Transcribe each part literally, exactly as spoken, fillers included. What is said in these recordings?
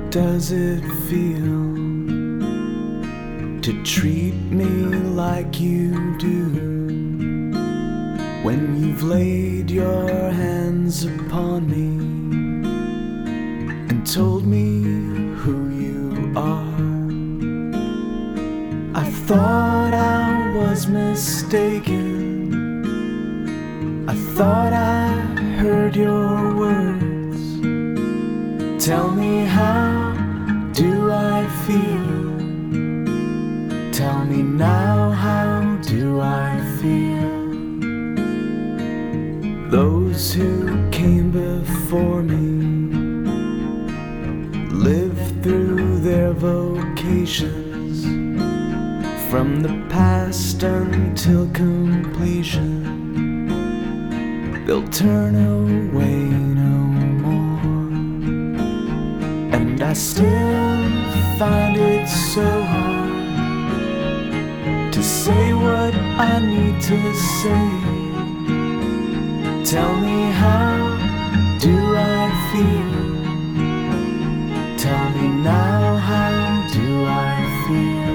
does it feel to treat me like you do when you've laid your hands upon me and told me who you are? I thought I was mistaken. I thought I heard your words. Tell me, how do I feel? Tell me now, how do I feel? Those who came before me lived through their vocations, from the past until completion. They'll turn away no more. And I still find it so hard to say what I need to say. Tell me, how do I feel? Tell me now, how do I feel?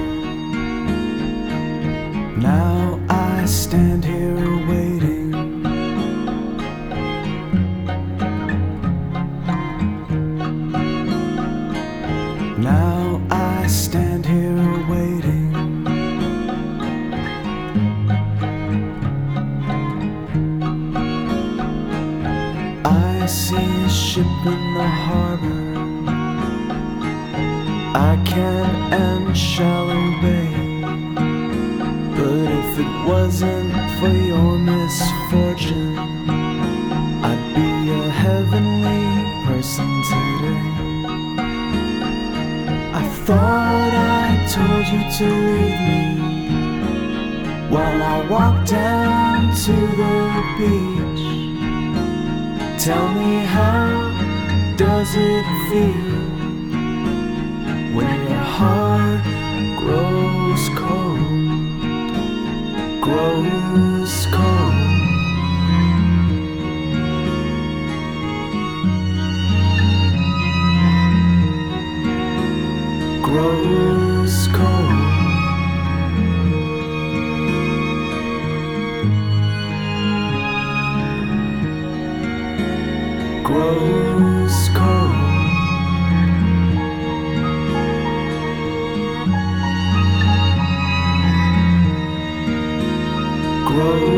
Now I stand here waiting. Now I stand here waiting. I see a ship in the harbor. I can and shall obey. But if it wasn't for your misfortune, I'd be a heavenly person today. I thought I told you to leave me while I walked down to the beach. Tell me, how does it feel when your heart grows cold, grows cold? Grows cold. Grows cold. Grows